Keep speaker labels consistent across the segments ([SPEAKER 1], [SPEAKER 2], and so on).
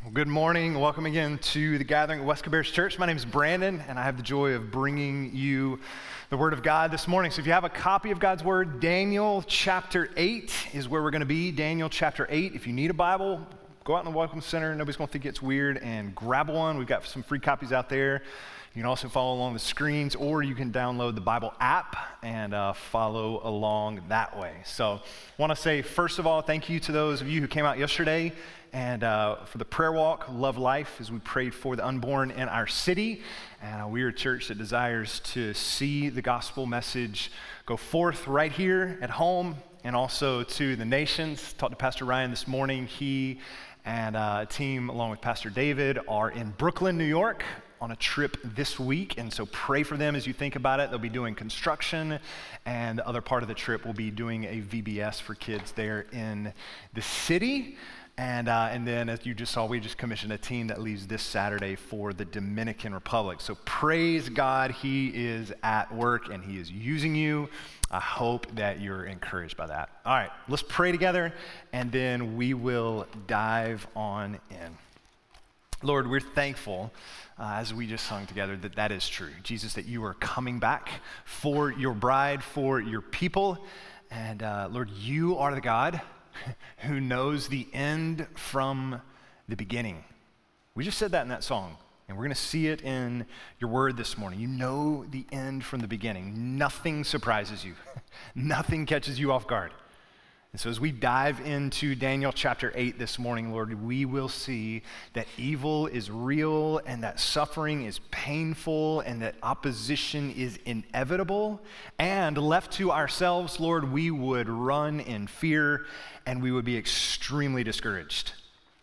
[SPEAKER 1] Well, good morning. Welcome again to the gathering at West Cabarrus Church. My name is Brandon, and I have the joy of bringing you the Word of God this morning. So if you have a copy of God's Word, Daniel chapter 8 is where we're going to be. Daniel chapter 8. If you need a Bible, go out in the Welcome Center. Nobody's going to think it's weird, and grab one. We've got some free copies out there. You can also follow along the screens, or you can download the Bible app and follow along that way. So I want to say, first of all, thank you to those of you who came out yesterday and for the prayer walk, Love Life, as we prayed for the unborn in our city. And we are a church that desires to see the gospel message go forth right here at home and also to the nations. Talked to Pastor Ryan this morning. He and a team, along with Pastor David, are in Brooklyn, New York, on a trip this week, and so pray for them as you think about it. They'll be doing construction, and the other part of the trip will be doing a VBS for kids there in the city. And then, as you just saw, we just commissioned a team that leaves this Saturday for the Dominican Republic. So praise God, He is at work, and He is using you. I hope that you're encouraged by that. All right, let's pray together, and then we will dive on in. Lord, we're thankful, as we just sung together, that that is true. Jesus, that you are coming back for your bride, for your people. And Lord, you are the God who knows the end from the beginning. We just said that in that song, and we're going to see it in your word this morning. You know the end from the beginning. Nothing surprises you. Nothing catches you off guard. And so as we dive into Daniel chapter 8 this morning, Lord, we will see that evil is real and that suffering is painful and that opposition is inevitable. And left to ourselves, Lord, we would run in fear and we would be extremely discouraged.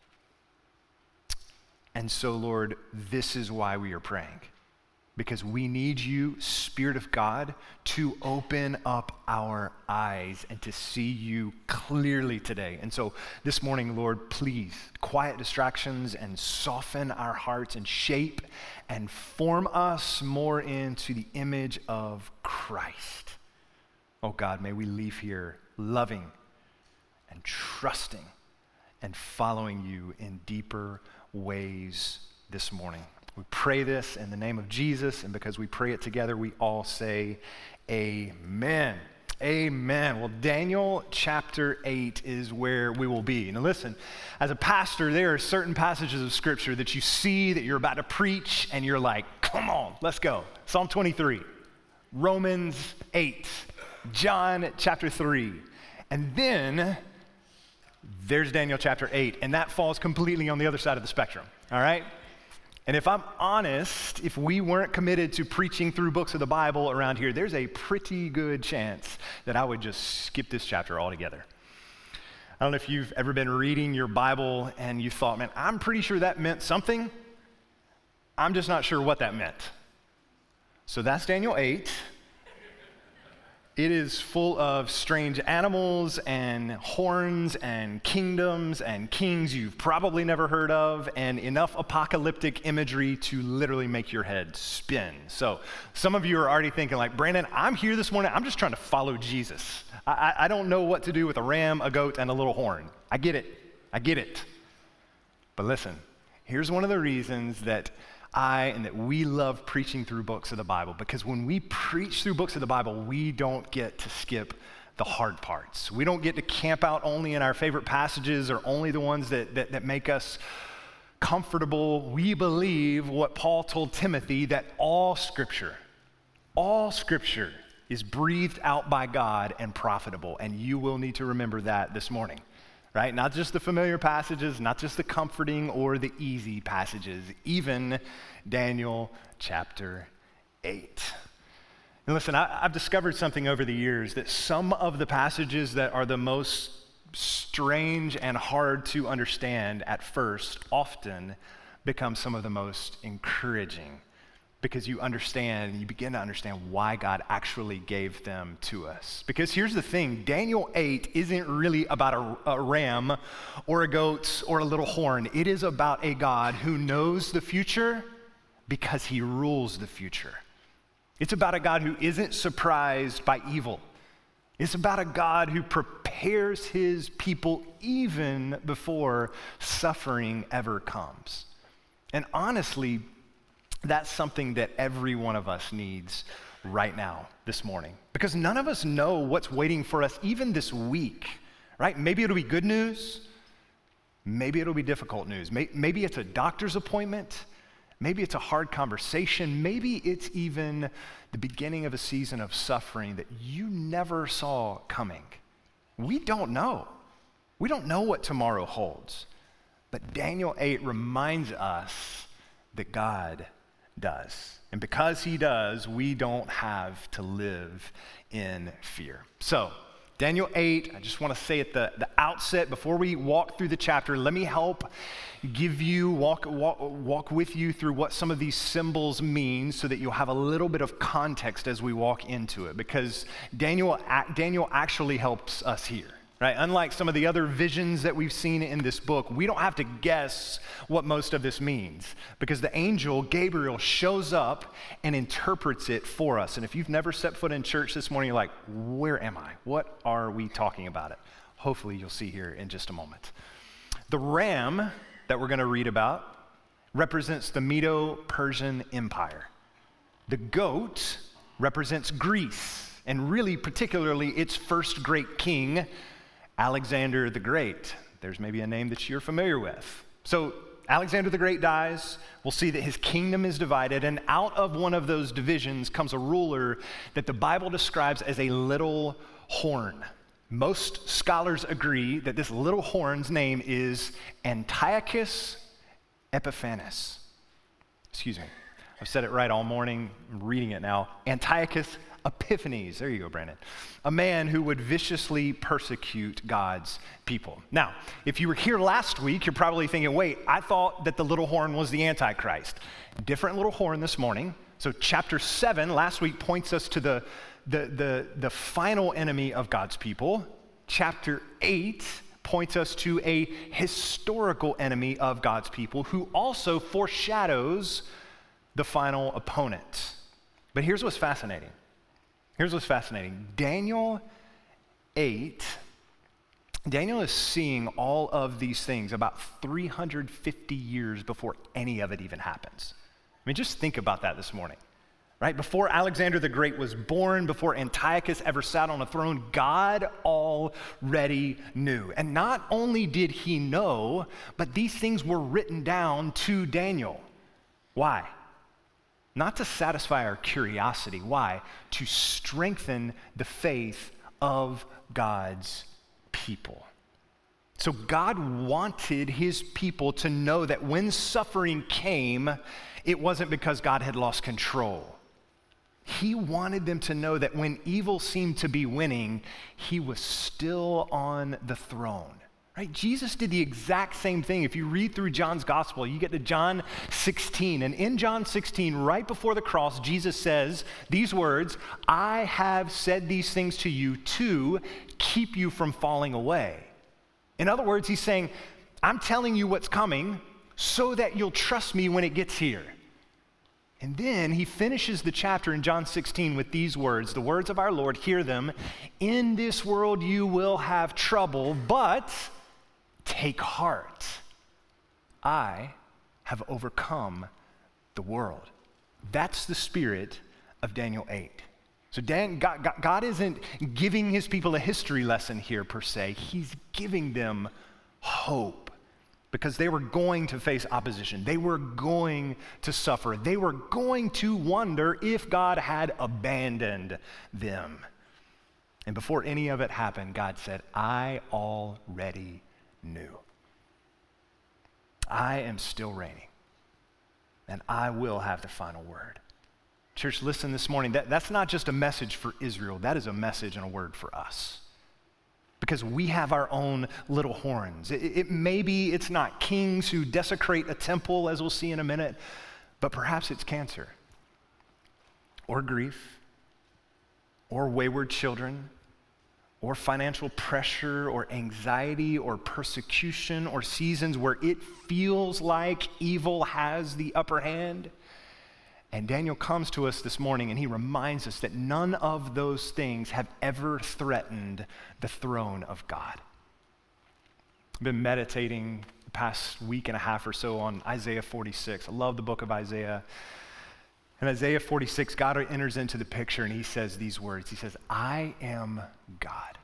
[SPEAKER 1] And so, Lord, this is why we are praying. Because we need you, Spirit of God, to open up our eyes and to see you clearly today. And so this morning, Lord, please quiet distractions and soften our hearts and shape and form us more into the image of Christ. Oh God, may we leave here loving and trusting and following you in deeper ways this morning. We pray this in the name of Jesus, and because we pray it together, we all say amen. Amen. Well, Daniel chapter 8 is where we will be. Now listen, as a pastor, there are certain passages of Scripture that you see that you're about to preach, and you're like, come on, let's go. Psalm 23, Romans 8, John chapter 3, and then there's Daniel chapter 8, and that falls completely on the other side of the spectrum, all right? And if I'm honest, if we weren't committed to preaching through books of the Bible around here, there's a pretty good chance that I would just skip this chapter altogether. I don't know if you've ever been reading your Bible and you thought, man, I'm pretty sure that meant something. I'm just not sure what that meant. So that's Daniel 8. It is full of strange animals and horns and kingdoms and kings you've probably never heard of, and enough apocalyptic imagery to literally make your head spin. So some of you are already thinking like, Brandon, I'm here this morning, I'm just trying to follow Jesus. I don't know what to do with a ram, a goat, and a little horn. I get it. But listen, here's one of the reasons that that we love preaching through books of the Bible, because when we preach through books of the Bible, we don't get to skip the hard parts. We don't get to camp out only in our favorite passages or only the ones that make us comfortable. We believe what Paul told Timothy, that all scripture is breathed out by God and profitable, and you will need to remember that this morning. Right? Not just the familiar passages, not just the comforting or the easy passages, even Daniel chapter 8. And listen, I've discovered something over the years, that some of the passages that are the most strange and hard to understand at first often become some of the most encouraging, because you begin to understand why God actually gave them to us. Because here's the thing, Daniel 8 isn't really about a ram or a goat or a little horn. It is about a God who knows the future because he rules the future. It's about a God who isn't surprised by evil. It's about a God who prepares prepares his people even before suffering ever comes. And honestly, that's something that every one of us needs right now, this morning. Because none of us know what's waiting for us even this week, right? Maybe it'll be good news. Maybe it'll be difficult news. Maybe it's a doctor's appointment. Maybe it's a hard conversation. Maybe it's even the beginning of a season of suffering that you never saw coming. We don't know. We don't know what tomorrow holds. But Daniel 8 reminds us that God does. And because he does, we don't have to live in fear. So, Daniel 8, I just want to say at the outset, before we walk through the chapter, let me help walk with you through what some of these symbols mean so that you'll have a little bit of context as we walk into it. Because Daniel actually helps us here. Right? Unlike some of the other visions that we've seen in this book, we don't have to guess what most of this means because the angel, Gabriel, shows up and interprets it for us. And if you've never set foot in church this morning, you're like, where am I? What are we talking about it? Hopefully you'll see here in just a moment. The ram that we're going to read about represents the Medo-Persian Empire. The goat represents Greece, and really particularly its first great king, Alexander the Great. There's maybe a name that you're familiar with. So Alexander the Great dies. We'll see that his kingdom is divided, and out of one of those divisions comes a ruler that the Bible describes as a little horn. Most scholars agree that this little horn's name is Antiochus Epiphanes. Excuse me. I've said it right all morning. I'm reading it now. Antiochus Epiphanes, there you go, Brandon, a man who would viciously persecute God's people. Now, if you were here last week, you're probably thinking, wait, I thought that the little horn was the Antichrist. Different little horn this morning. So chapter 7 last week points us to the final enemy of God's people. Chapter 8 points us to a historical enemy of God's people who also foreshadows the final opponent. But here's what's fascinating. Daniel 8, Daniel is seeing all of these things about 350 years before any of it even happens. I mean, just think about that this morning, right? Before Alexander the Great was born, before Antiochus ever sat on a throne, God already knew. And not only did he know, but these things were written down to Daniel. Why? Not to satisfy our curiosity. Why? To strengthen the faith of God's people. So God wanted his people to know that when suffering came, it wasn't because God had lost control. He wanted them to know that when evil seemed to be winning, he was still on the throne. Right? Jesus did the exact same thing. If you read through John's gospel, you get to John 16. And in John 16, right before the cross, Jesus says these words, I have said these things to you to keep you from falling away. In other words, he's saying, I'm telling you what's coming so that you'll trust me when it gets here. And then he finishes the chapter in John 16 with these words, the words of our Lord, hear them, in this world you will have trouble, but take heart. I have overcome the world. That's the spirit of Daniel 8. So God isn't giving his people a history lesson here per se. He's giving them hope because they were going to face opposition. They were going to suffer. They were going to wonder if God had abandoned them. And before any of it happened, God said, I already knew. I am still reigning, and I will have the final word. Church, listen this morning. That's not just a message for Israel. That is a message and a word for us. Because we have our own little horns. Maybe it's not kings who desecrate a temple, as we'll see in a minute, but perhaps it's cancer, or grief, or wayward children, or financial pressure, or anxiety, or persecution, or seasons where it feels like evil has the upper hand. And Daniel comes to us this morning and he reminds us that none of those things have ever threatened the throne of God. I've been meditating the past week and a half or so on Isaiah 46. I love the book of Isaiah. In Isaiah 46, God enters into the picture and he says these words. He says, I am God.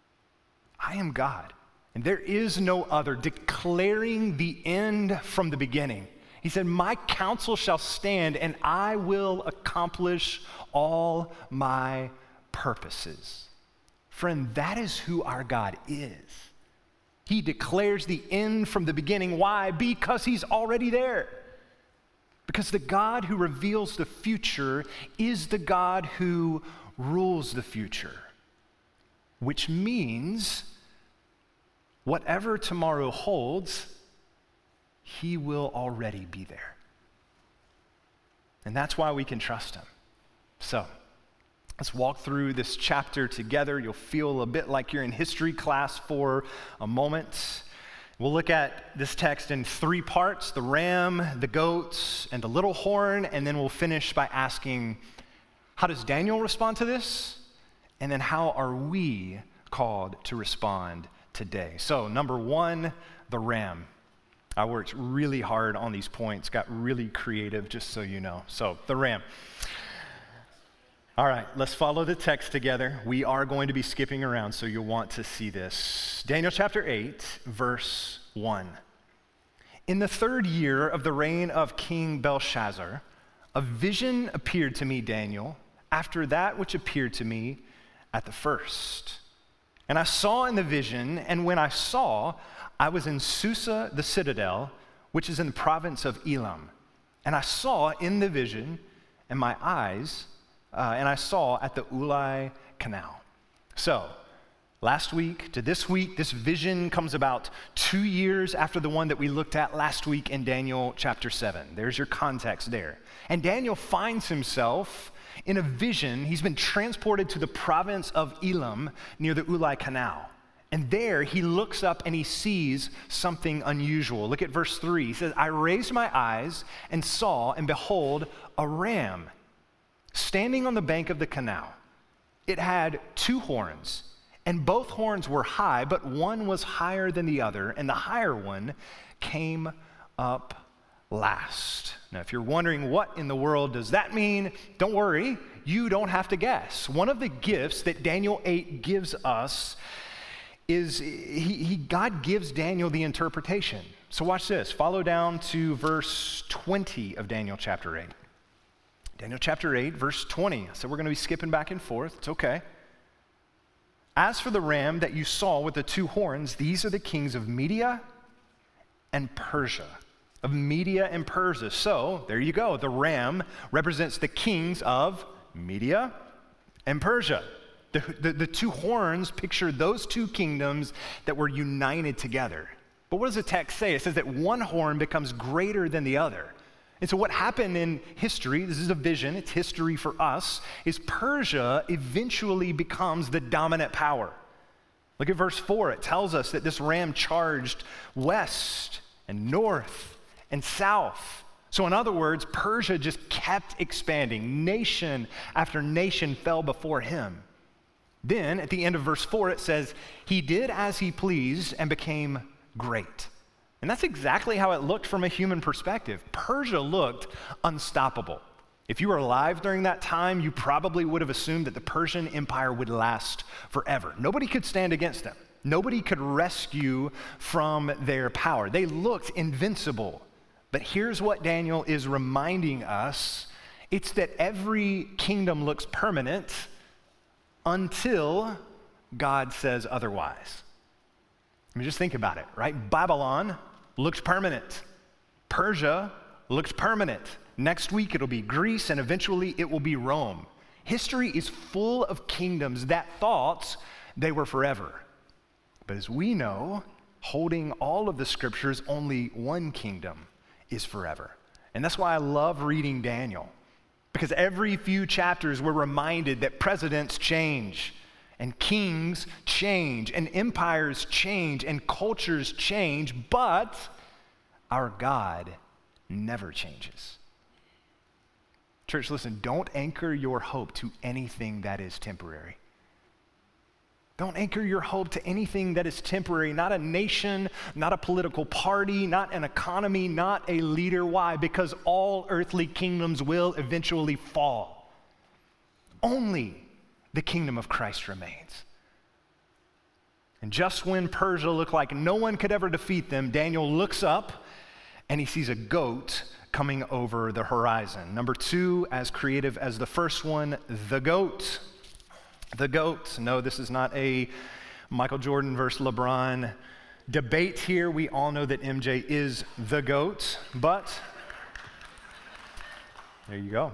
[SPEAKER 1] I am God. And there is no other, declaring the end from the beginning. He said, my counsel shall stand and I will accomplish all my purposes. Friend, that is who our God is. He declares the end from the beginning. Why? Because he's already there. Because the God who reveals the future is the God who rules the future. Which means whatever tomorrow holds, he will already be there. And that's why we can trust him. So, let's walk through this chapter together. You'll feel a bit like you're in history class for a moment. We'll look at this text in three parts: the ram, the goats, and the little horn, and then we'll finish by asking, how does Daniel respond to this? And then how are we called to respond today? So, number one, the ram. I worked really hard on these points, got really creative, just so you know. So, the ram. All right, let's follow the text together. We are going to be skipping around, so you'll want to see this. Daniel chapter 8, verse 1. In the 3rd year of the reign of King Belshazzar, a vision appeared to me, Daniel, after that which appeared to me at the first. And I saw in the vision, and when I saw, I was in Susa, the citadel, which is in the province of Elam. And I saw in the vision, and my eyes, and I saw at the Ulai Canal. So, last week to this week, this vision comes about 2 years after the one that we looked at last week in Daniel chapter 7. There's your context there. And Daniel finds himself in a vision. He's been transported to the province of Elam near the Ulai Canal. And there he looks up and he sees something unusual. Look at verse 3. He says, I raised my eyes and saw, and behold, a ram standing on the bank of the canal. It had 2 horns, and both horns were high, but one was higher than the other, and the higher one came up last. Now, if you're wondering what in the world does that mean, don't worry, you don't have to guess. One of the gifts that Daniel 8 gives us is God gives Daniel the interpretation. So watch this. Follow down to verse 20 of Daniel chapter 8. Daniel chapter 8, verse 20. So we're going to be skipping back and forth. It's okay. As for the ram that you saw with the 2 horns, these are the kings of Media and Persia. Of Media and Persia. So there you go. The ram represents the kings of Media and Persia. The 2 horns picture those 2 kingdoms that were united together. But what does the text say? It says that one horn becomes greater than the other. And so what happened in history, this is a vision, it's history for us, is Persia eventually becomes the dominant power. Look at verse 4. It tells us that this ram charged west and north and south. So in other words, Persia just kept expanding. Nation after nation fell before him. Then, at the end of verse 4, it says, he did as he pleased and became great. And that's exactly how it looked from a human perspective. Persia looked unstoppable. If you were alive during that time, you probably would have assumed that the Persian Empire would last forever. Nobody could stand against them. Nobody could rescue from their power. They looked invincible. But here's what Daniel is reminding us. It's that every kingdom looks permanent until God says otherwise. I mean, just think about it, right? Babylon looks permanent. Persia looks permanent. Next week it'll be Greece, and eventually it will be Rome. History is full of kingdoms that thought they were forever. But as we know, holding all of the scriptures, only one kingdom is forever. And that's why I love reading Daniel. Because every few chapters we're reminded that presidents change, and kings change, and empires change, and cultures change, but our God never changes. Church, listen, don't anchor your hope to anything that is temporary. Don't anchor your hope to anything that is temporary, not a nation, not a political party, not an economy, not a leader. Why? Because all earthly kingdoms will eventually fall. Only the kingdom of Christ remains. And just when Persia looked like no one could ever defeat them, Daniel looks up and he sees a goat coming over the horizon. Number 2, as creative as the first one, the goat. The GOAT. No, this is not a Michael Jordan versus LeBron debate here. We all know that MJ is the GOAT, but there you go.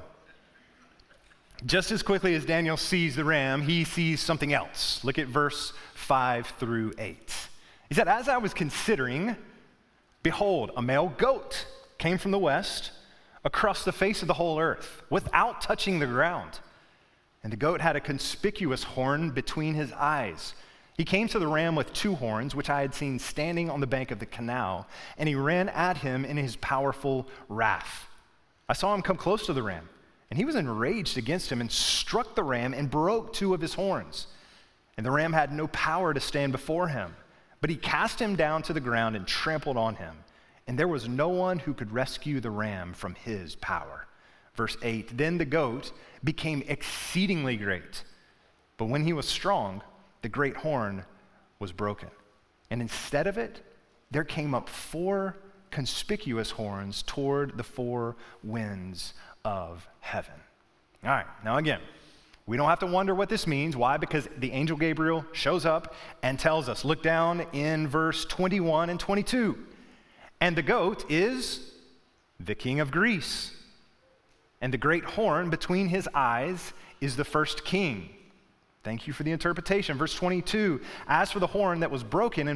[SPEAKER 1] Just as quickly as Daniel sees the ram, he sees something else. Look at verse 5 through 8. He said, "As I was considering, behold, a male goat came from the west across the face of the whole earth without touching the ground. And the goat had a conspicuous horn between his eyes. He came to the ram with 2 horns, which I had seen standing on the bank of the canal, and he ran at him in his powerful wrath. I saw him come close to the ram, and he was enraged against him and struck the ram and broke 2 of his horns. And the ram had no power to stand before him, but he cast him down to the ground and trampled on him. And there was no one who could rescue the ram from his power." Verse 8, "Then the goat became exceedingly great, but when he was strong, the great horn was broken. And instead of it, there came up 4 conspicuous horns toward the 4 winds of heaven." All right, now again, we don't have to wonder what this means. Why? Because the angel Gabriel shows up and tells us. Look down in verse 21 and 22. "And the goat is the king of Greece. And the great horn between his eyes is the first king." Thank you for the interpretation. Verse 22, "As for the horn that was broken,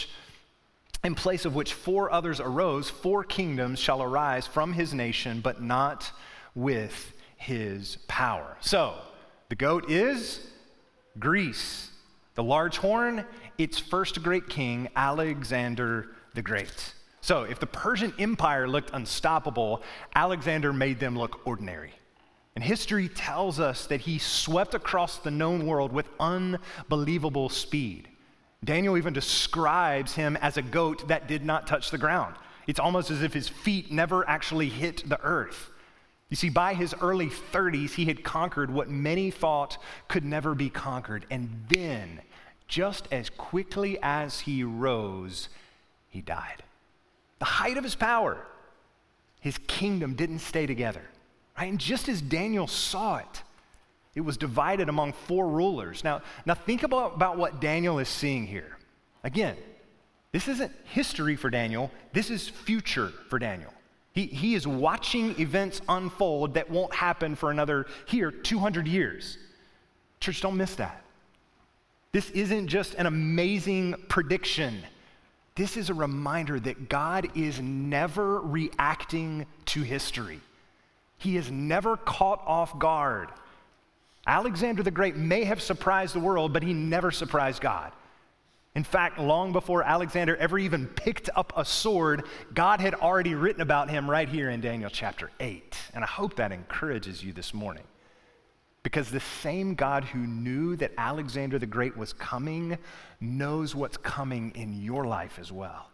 [SPEAKER 1] in place of which 4 others arose, 4 kingdoms shall arise from his nation, but not with his power." So, the goat is Greece. The large horn, its first great king, Alexander the Great. So if the Persian Empire looked unstoppable, Alexander made them look ordinary. And history tells us that he swept across the known world with unbelievable speed. Daniel even describes him as a goat that did not touch the ground. It's almost as if his feet never actually hit the earth. You see, by his early 30s, he had conquered what many thought could never be conquered. And then, just as quickly as he rose, he died. The height of his power, his kingdom didn't stay together, right? And just as Daniel saw it, it was divided among 4 rulers. Now think about what Daniel is seeing here. Again, this isn't history for Daniel. This is future for Daniel. He is watching events unfold that won't happen for another 200 years. Church, don't miss that. This isn't just an amazing prediction. This is a reminder that God is never reacting to history. He is never caught off guard. Alexander the Great may have surprised the world, but he never surprised God. In fact, long before Alexander ever even picked up a sword, God had already written about him right here in Daniel chapter 8. And I hope that encourages you this morning. Because the same God who knew that Alexander the Great was coming knows what's coming in your life as well.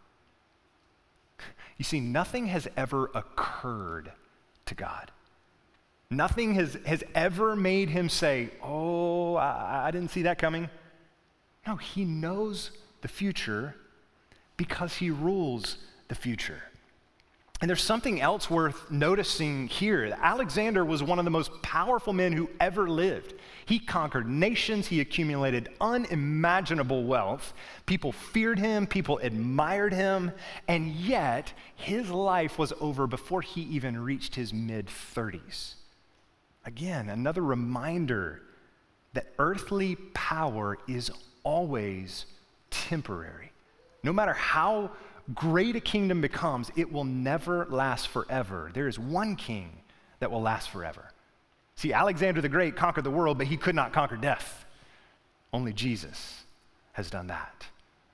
[SPEAKER 1] You see, nothing has ever occurred to God. Nothing has ever made him say, "Oh, I didn't see that coming." No, he knows the future because he rules the future. And there's something else worth noticing here. Alexander was one of the most powerful men who ever lived. He conquered nations, he accumulated unimaginable wealth. People feared him, people admired him, and yet his life was over before he even reached his mid-30s. Again, another reminder that earthly power is always temporary. No matter how great a kingdom becomes, it will never last forever. There is one king that will last forever. See, Alexander the Great conquered the world, but he could not conquer death. Only Jesus has done that.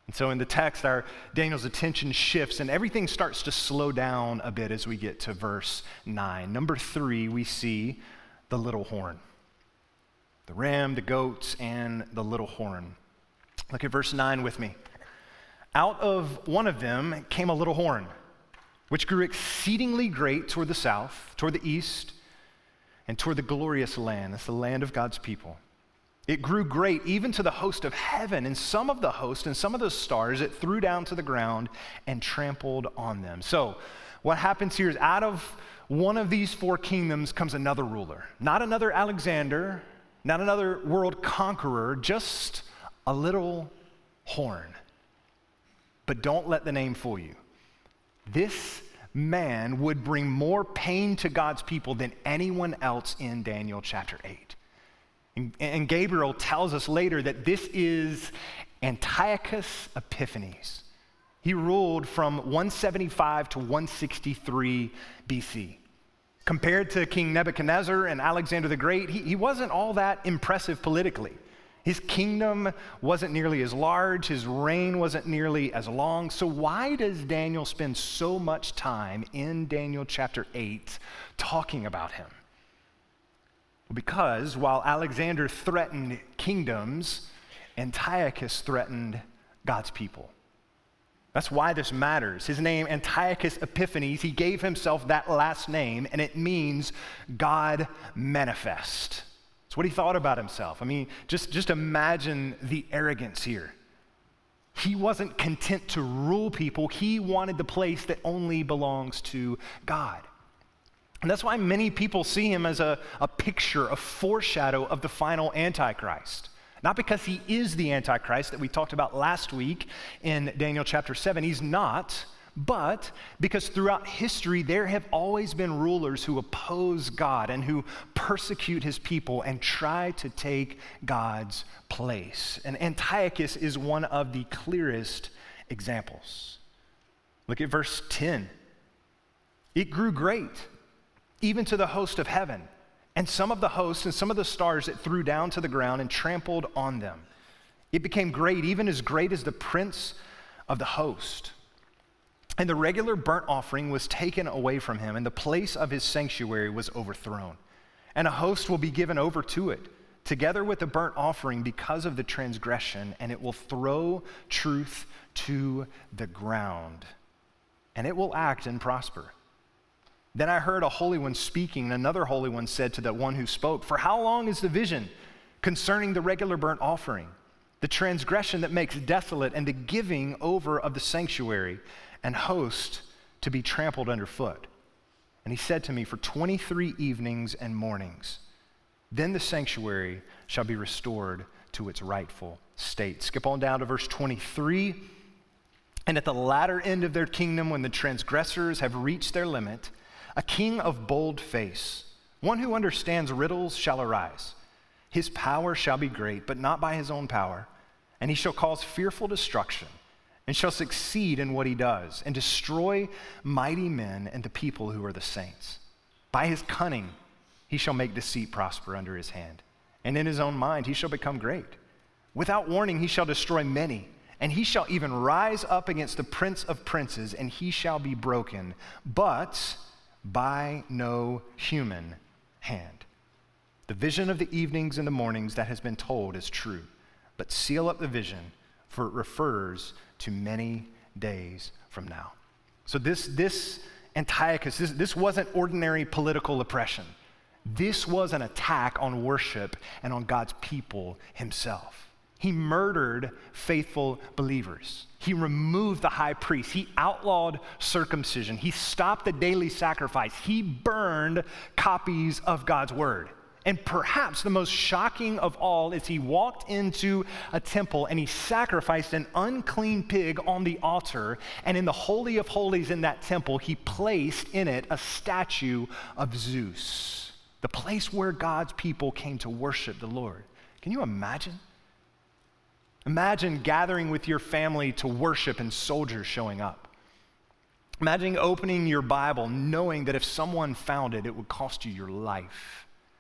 [SPEAKER 1] And so in the text, Daniel's attention shifts and everything starts to slow down a bit as we get to verse 9. Number 3, we see the little horn. The ram, the goats, and the little horn. Look at verse 9 with me. Out of one of them came a little horn, which grew exceedingly great toward the south, toward the east, and toward the glorious land. That's the land of God's people. It grew great even to the host of heaven, and some of the host and some of the stars it threw down to the ground and trampled on them. So what happens here is out of one of these 4 kingdoms comes another ruler. Not another Alexander, not another world conqueror, just a little horn. But don't let the name fool you. This man would bring more pain to God's people than anyone else in Daniel chapter 8. And Gabriel tells us later that this is Antiochus Epiphanes. He ruled from 175 to 163 BC. Compared to King Nebuchadnezzar and Alexander the Great, he wasn't all that impressive politically. His kingdom wasn't nearly as large, his reign wasn't nearly as long. So why does Daniel spend so much time in Daniel chapter 8 talking about him? Because while Alexander threatened kingdoms, Antiochus threatened God's people. That's why this matters. His name, Antiochus Epiphanes, he gave himself that last name, and it means God manifest. It's what he thought about himself. I mean, just imagine the arrogance here. He wasn't content to rule people. He wanted the place that only belongs to God. And that's why many people see him as a picture, a foreshadow of the final Antichrist. Not because he is the Antichrist that we talked about last week in Daniel chapter 7. He's not, but because throughout history there have always been rulers who oppose God and who persecute his people and try to take God's place. And Antiochus is one of the clearest examples. Look at verse 10. It grew great, even to the host of heaven, and some of the hosts and some of the stars it threw down to the ground and trampled on them. It became great, even as great as the prince of the host. And the regular burnt offering was taken away from him, and the place of his sanctuary was overthrown. And a host will be given over to it, together with the burnt offering because of the transgression, and it will throw truth to the ground. And it will act and prosper. Then I heard a holy one speaking, and another holy one said to the one who spoke, "For how long is the vision concerning the regular burnt offering, the transgression that makes desolate, and the giving over of the sanctuary and host to be trampled underfoot?" And he said to me, "For 23 evenings and mornings, then the sanctuary shall be restored to its rightful state." Skip on down to verse 23. And at the latter end of their kingdom, when the transgressors have reached their limit, a king of bold face, one who understands riddles, shall arise. His power shall be great, but not by his own power. And he shall cause fearful destruction, and shall succeed in what he does, and destroy mighty men and the people who are the saints. By his cunning he shall make deceit prosper under his hand, and in his own mind he shall become great. Without warning he shall destroy many, and he shall even rise up against the prince of princes, and he shall be broken, but by no human hand. The vision of the evenings and the mornings that has been told is true, but seal up the vision, for it refers to many days from now. So this Antiochus, this wasn't ordinary political oppression. This was an attack on worship and on God's people himself. He murdered faithful believers. He removed the high priest. He outlawed circumcision. He stopped the daily sacrifice. He burned copies of God's word. And perhaps the most shocking of all is he walked into a temple and he sacrificed an unclean pig on the altar. And in the Holy of Holies in that temple, he placed in it a statue of Zeus, the place where God's people came to worship the Lord. Can you imagine? Imagine gathering with your family to worship and soldiers showing up. Imagine opening your Bible knowing that if someone found it, it would cost you your life.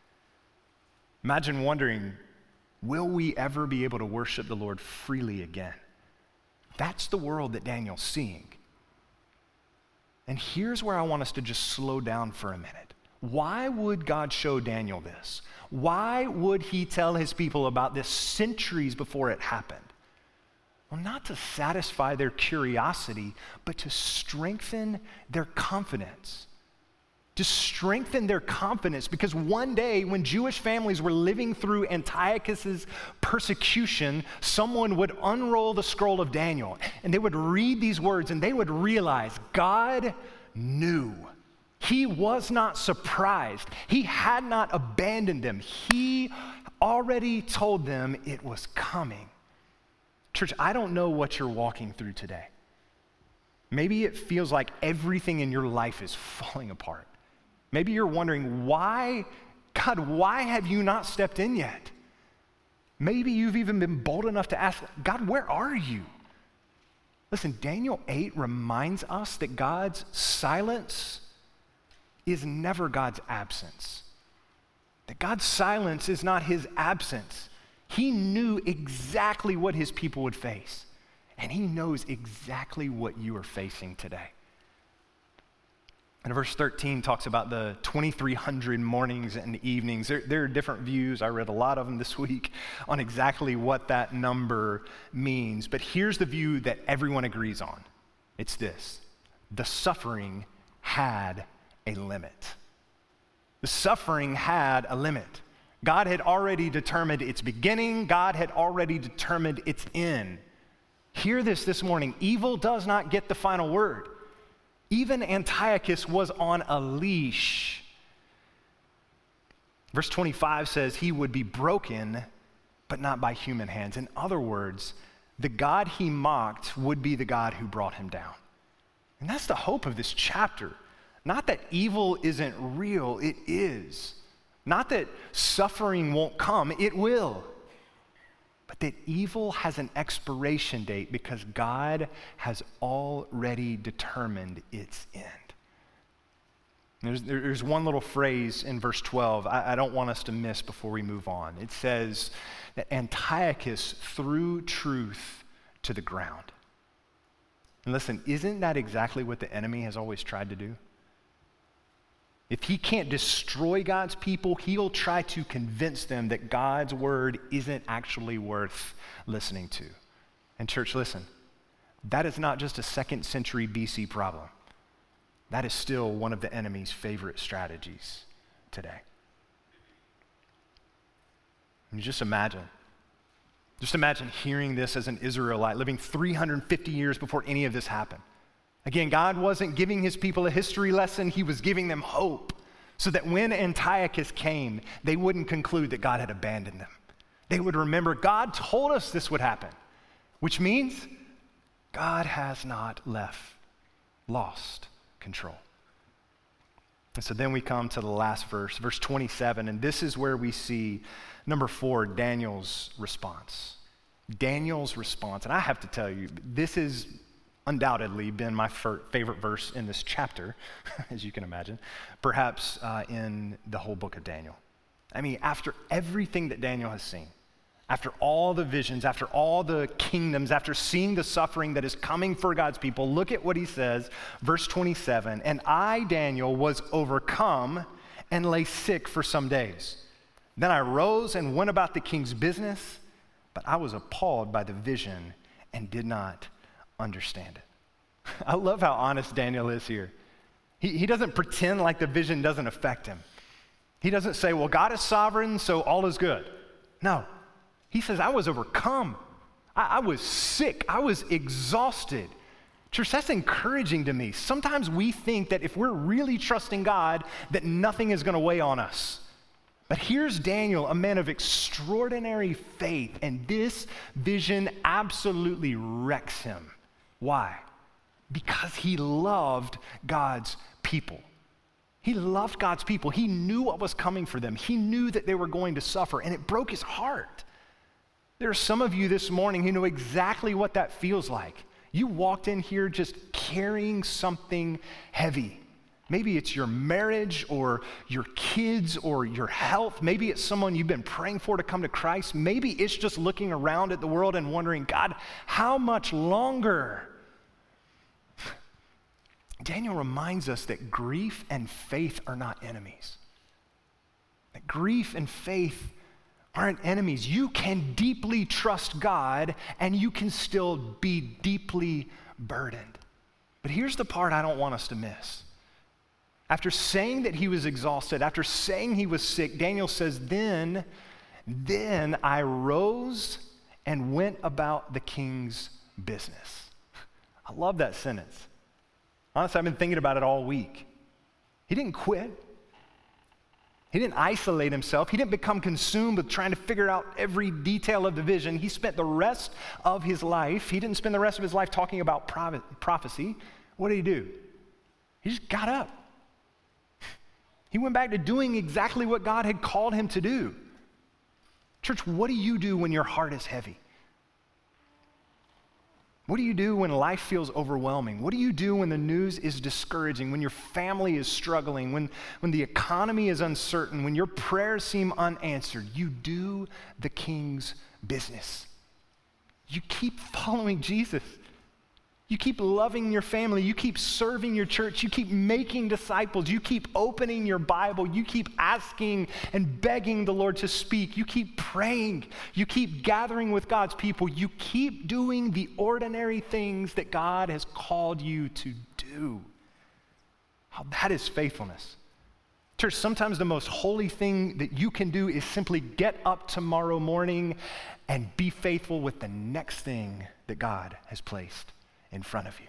[SPEAKER 1] Imagine wondering, will we ever be able to worship the Lord freely again? That's the world that Daniel's seeing. And here's where I want us to just slow down for a minute. Why would God show Daniel this? Why would he tell his people about this centuries before it happened? Well, not to satisfy their curiosity, but to strengthen their confidence. To strengthen their confidence, because one day when Jewish families were living through Antiochus's persecution, someone would unroll the scroll of Daniel and they would read these words and they would realize God knew. He was not surprised. He had not abandoned them. He already told them it was coming. Church, I don't know what you're walking through today. Maybe it feels like everything in your life is falling apart. Maybe you're wondering, why have you not stepped in yet? Maybe you've even been bold enough to ask, God, where are you? Listen, Daniel 8 reminds us that God's silence is never God's absence. That God's silence is not his absence. He knew exactly what his people would face, and he knows exactly what you are facing today. And verse 13 talks about the 2,300 mornings and evenings. There are different views. I read a lot of them this week on exactly what that number means. But here's the view that everyone agrees on. It's this: the suffering had a limit. The suffering had a limit. God had already determined its beginning. God had already determined its end. Hear this morning. Evil does not get the final word. Even Antiochus was on a leash. Verse 25 says he would be broken, but not by human hands. In other words, the God he mocked would be the God who brought him down. And that's the hope of this chapter. Not that evil isn't real, it is. Not that suffering won't come, it will. But that evil has an expiration date because God has already determined its end. There's one little phrase in verse 12 I don't want us to miss before we move on. It says that Antiochus threw truth to the ground. And listen, isn't that exactly what the enemy has always tried to do? If he can't destroy God's people, he'll try to convince them that God's word isn't actually worth listening to. And church, listen, that is not just a 2nd century BC problem. That is still one of the enemy's favorite strategies today. And just imagine hearing this as an Israelite, living 350 years before any of this happened. Again, God wasn't giving his people a history lesson. He was giving them hope so that when Antiochus came, they wouldn't conclude that God had abandoned them. They would remember God told us this would happen, which means God has not lost control. And so then we come to the last verse, verse 27, and this is where we see, number 4, Daniel's response. Daniel's response, and I have to tell you, this is undoubtedly been my favorite verse in this chapter, as you can imagine, perhaps in the whole book of Daniel. I mean, after everything that Daniel has seen, after all the visions, after all the kingdoms, after seeing the suffering that is coming for God's people, look at what he says, verse 27, "And I, Daniel, was overcome and lay sick for some days. Then I rose and went about the king's business, but I was appalled by the vision and did not understand it." I love how honest Daniel is here. He doesn't pretend like the vision doesn't affect him. He doesn't say, well, God is sovereign, so all is good. No. He says, I was overcome. I was sick. I was exhausted. Church, that's encouraging to me. Sometimes we think that if we're really trusting God, that nothing is going to weigh on us. But here's Daniel, a man of extraordinary faith, and this vision absolutely wrecks him. Why? Because he loved God's people. He loved God's people. He knew what was coming for them. He knew that they were going to suffer, and it broke his heart. There are some of you this morning who know exactly what that feels like. You walked in here just carrying something heavy. Maybe it's your marriage or your kids or your health. Maybe it's someone you've been praying for to come to Christ. Maybe it's just looking around at the world and wondering, God, how much longer? Daniel reminds us that grief and faith are not enemies. That grief and faith aren't enemies. You can deeply trust God and you can still be deeply burdened. But here's the part I don't want us to miss. After saying that he was exhausted, after saying he was sick, Daniel says, then I rose and went about the king's business. I love that sentence. Honestly, I've been thinking about it all week. He didn't quit. He didn't isolate himself. He didn't become consumed with trying to figure out every detail of the vision. He spent the rest of his life, he didn't spend the rest of his life talking about prophecy. What did he do? He just got up. He went back to doing exactly what God had called him to do. Church, what do you do when your heart is heavy? What do you do when life feels overwhelming? What do you do when the news is discouraging, when your family is struggling, when the economy is uncertain, when your prayers seem unanswered? You do the king's business. You keep following Jesus. You keep loving your family. You keep serving your church. You keep making disciples. You keep opening your Bible. You keep asking and begging the Lord to speak. You keep praying. You keep gathering with God's people. You keep doing the ordinary things that God has called you to do. Oh, that is faithfulness. Church, sometimes the most holy thing that you can do is simply get up tomorrow morning and be faithful with the next thing that God has placed in front of you.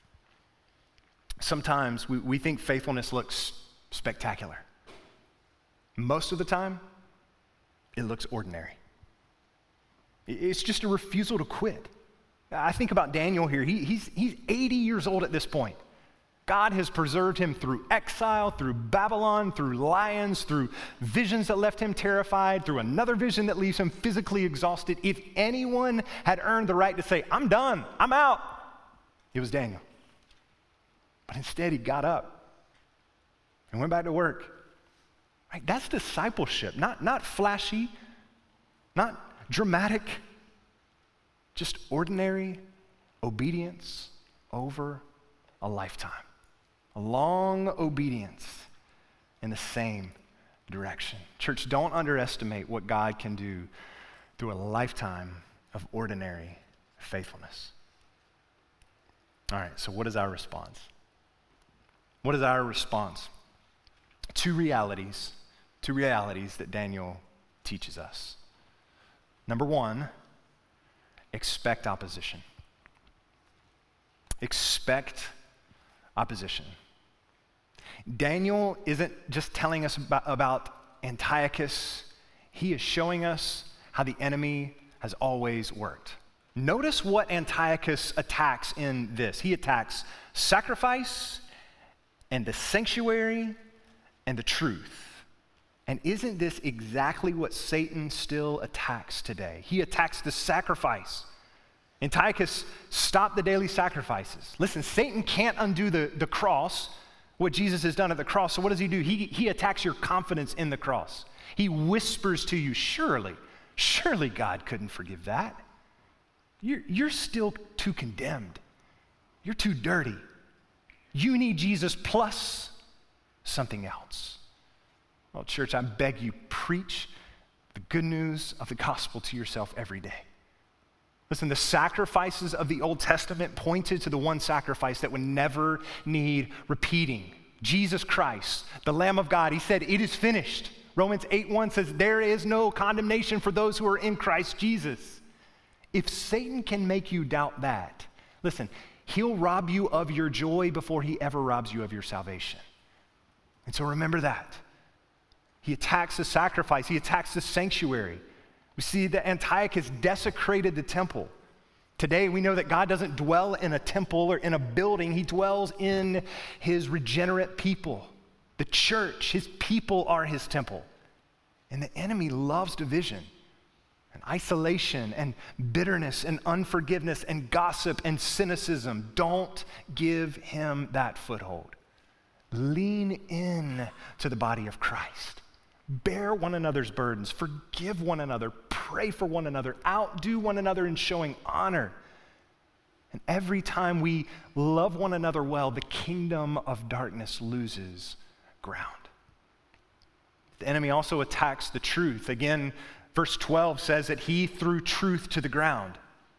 [SPEAKER 1] Sometimes we think faithfulness looks spectacular. Most of the time, it looks ordinary. It's just a refusal to quit. I think about Daniel here. He's 80 years old at this point. God has preserved him through exile, through Babylon, through lions, through visions that left him terrified, through another vision that leaves him physically exhausted. If anyone had earned the right to say, I'm done, I'm out, it was Daniel. But instead, he got up and went back to work. Right? That's discipleship, not flashy, not dramatic, just ordinary obedience over a lifetime. A long obedience in the same direction. Church, don't underestimate what God can do through a lifetime of ordinary faithfulness. All right, so what is our response? What is our response? Two realities that Daniel teaches us. Number one, expect opposition. Expect opposition. Daniel isn't just telling us about Antiochus. He is showing us how the enemy has always worked. Notice what Antiochus attacks in this. He attacks sacrifice and the sanctuary and the truth. And isn't this exactly what Satan still attacks today? He attacks the sacrifice. Antiochus stopped the daily sacrifices. Listen, Satan can't undo the cross, what Jesus has done at the cross. So what does he do? He attacks your confidence in the cross. He whispers to you, surely God couldn't forgive that. You're still too condemned. You're too dirty. You need Jesus plus something else. Well, church, I beg you, preach the good news of the gospel to yourself every day. Listen, the sacrifices of the Old Testament pointed to the one sacrifice that would never need repeating. Jesus Christ, the Lamb of God. He said, it is finished. Romans 8:1 says, there is no condemnation for those who are in Christ Jesus. If Satan can make you doubt that, listen, he'll rob you of your joy before he ever robs you of your salvation. And so remember that. He attacks the sacrifice. He attacks the sanctuary. We see that Antiochus desecrated the temple. Today, we know that God doesn't dwell in a temple or in a building. He dwells in his regenerate people. The church, his people are his temple. And the enemy loves division and isolation and bitterness and unforgiveness and gossip and cynicism. Don't give him that foothold. Lean in to the body of Christ. Bear one another's burdens. Forgive one another. Pray for one another. Outdo one another in showing honor. And every time we love one another well, the kingdom of darkness loses ground. The enemy also attacks the truth. Again, verse 12 says that he threw truth to the ground.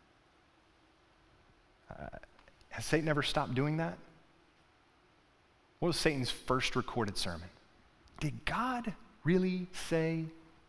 [SPEAKER 1] Has Satan ever stopped doing that? What was Satan's first recorded sermon? Did God really say?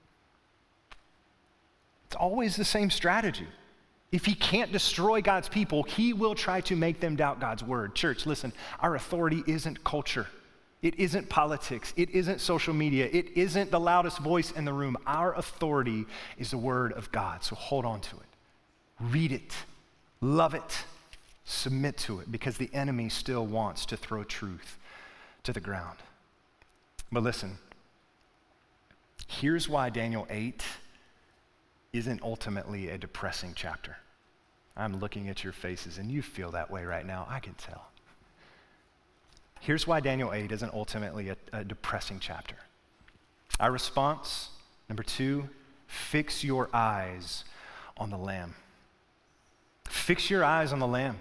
[SPEAKER 1] It's always the same strategy. If he can't destroy God's people, he will try to make them doubt God's word. Church, listen, our authority isn't culture. It isn't politics. It isn't social media. It isn't the loudest voice in the room. Our authority is the word of God. So hold on to it. Read it. Love it. Submit to it, because the enemy still wants to throw truth to the ground. But listen, here's why Daniel 8 isn't ultimately a depressing chapter. I'm looking at your faces and you feel that way right now. I can tell. Here's why Daniel 8 isn't ultimately a depressing chapter. Our response, number 2, fix your eyes on the Lamb. Fix your eyes on the Lamb.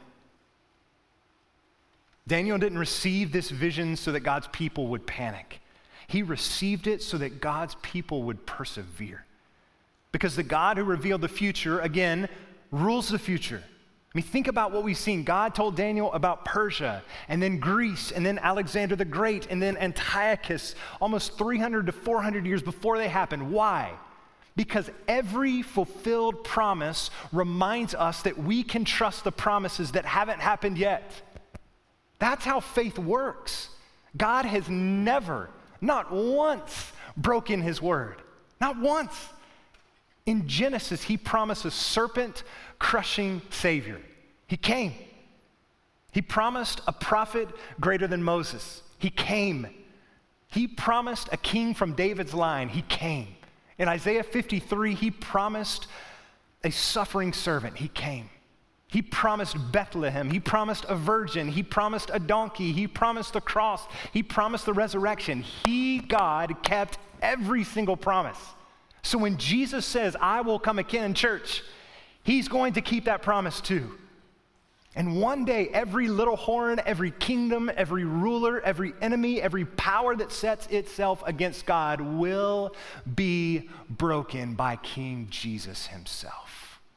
[SPEAKER 1] Daniel didn't receive this vision so that God's people would panic. He received it so that God's people would persevere. Because the God who revealed the future, again, rules the future. I mean, think about what we've seen. God told Daniel about Persia, and then Greece, and then Alexander the Great, and then Antiochus, almost 300 to 400 years before they happened. Why? Because every fulfilled promise reminds us that we can trust the promises that haven't happened yet. That's how faith works. God has never, not once, broken his word. Not once. In Genesis, he promised a serpent-crushing Savior. He came. He promised a prophet greater than Moses. He came. He promised a king from David's line. He came. In Isaiah 53, he promised a suffering servant. He came. He promised Bethlehem. He promised a virgin. He promised a donkey. He promised the cross. He promised the resurrection. He, God, kept every single promise. So when Jesus says, I will come again, church, he's going to keep that promise too. And one day, every little horn, every kingdom, every ruler, every enemy, every power that sets itself against God will be broken by King Jesus himself.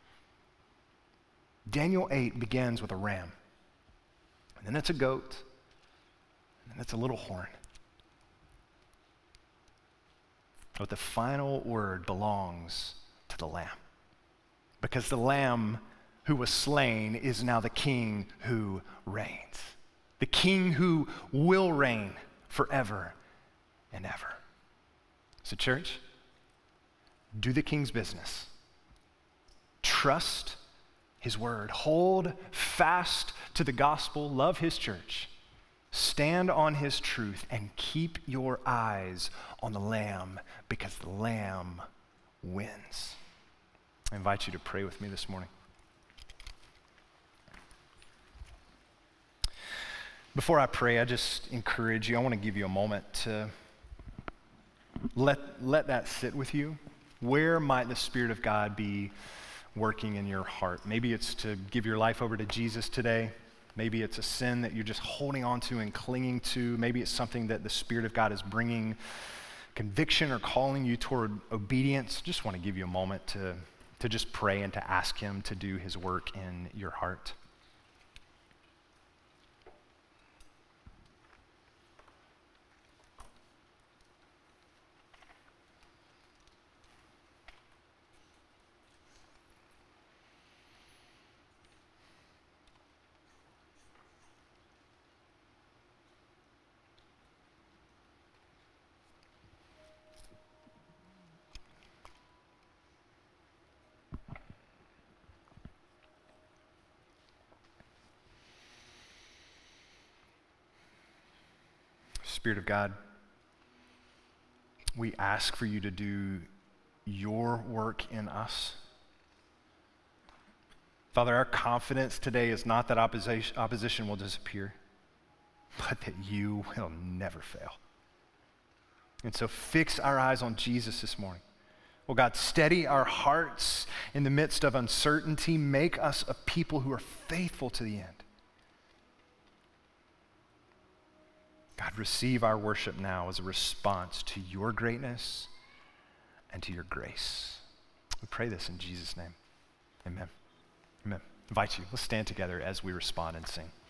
[SPEAKER 1] Daniel 8 begins with a ram, and then it's a goat, and then it's a little horn. But the final word belongs to the Lamb, because the Lamb who was slain is now the King who reigns, the King who will reign forever and ever. So church, do the King's business. Trust his word. Hold fast to the gospel. Love his church. Stand on his truth and keep your eyes on the Lamb, because the Lamb wins. I invite you to pray with me this morning. Before I pray, I just encourage you, I want to give you a moment to let that sit with you. Where might the Spirit of God be working in your heart? Maybe it's to give your life over to Jesus today. Maybe it's a sin that you're just holding on to and clinging to. Maybe it's something that the Spirit of God is bringing conviction or calling you toward obedience. Just want to give you a moment to just pray and to ask him to do his work in your heart. Spirit of God, we ask for you to do your work in us. Father, our confidence today is not that opposition will disappear. but that you will never fail. And so fix our eyes on Jesus this morning. Well, God, steady our hearts in the midst of uncertainty. Make us a people who are faithful to the end. God, receive our worship now as a response to your greatness and to your grace. We pray this in Jesus' name. Amen. Amen. I invite you. Let's stand together as we respond and sing.